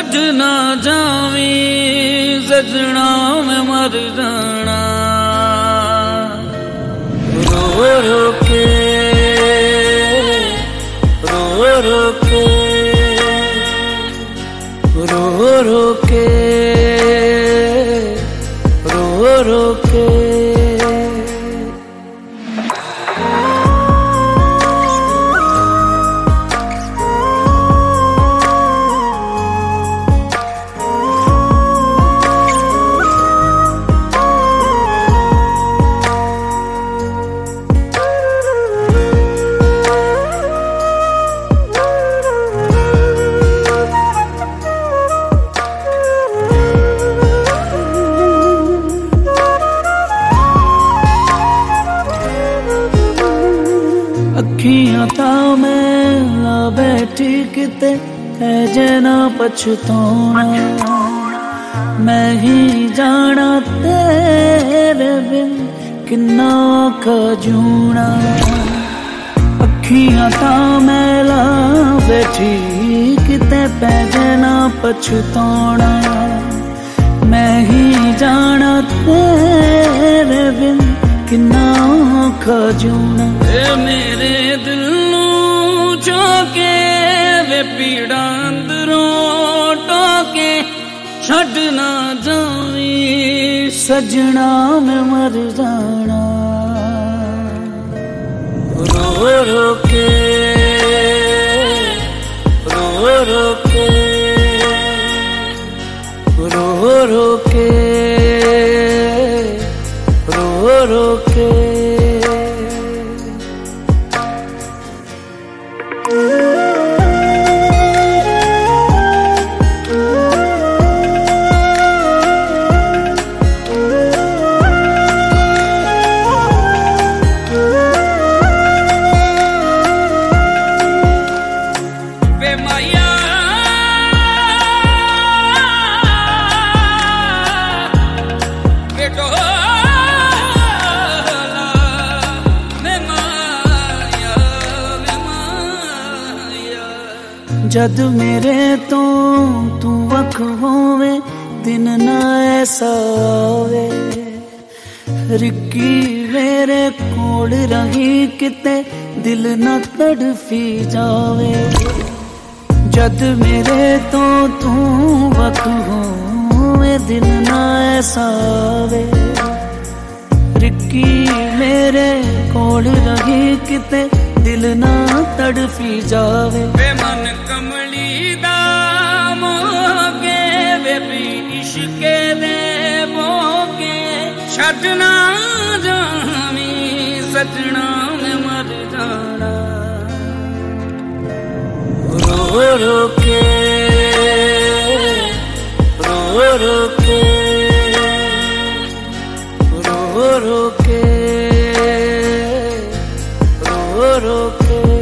छड़ ना जावी सजना मैं मर जाना। रो रो के रो रो के रो रो के रो रो के। अखियां तां मैं ला बैठी किते है जना पछताना। मैं ही जाना तेरे बिन किन्ना औखा जूना। अखियां तां मैं ला बैठी किते पै जना पछताना। मैं ही जाना तेरे बिन किन्ना औखा जूना। मेरे दिल नू चौके वे पीड़ा अंदरों टोके छड़ ना जावी सजना मैं मर जाना। रो रो के रो रो के रो रो के रो रो के। जद मेरे तो तू वख होवे दिन ना ऐसा आवे। रिक्की मेरे कोल रही किते दिल ना तड़फी जावे। जद मेरे तो तू वख होवे दिन ना ऐसा आवे। रिक्की मेरे कोल रही किते दिल ना तड़फी जावे। वे मन कमली दा मोगे वे भी इश्के दे मोगे छड़ ना जावी सजना मैं मर जाना। रो रो के रो रो के रो रो के रो रो के।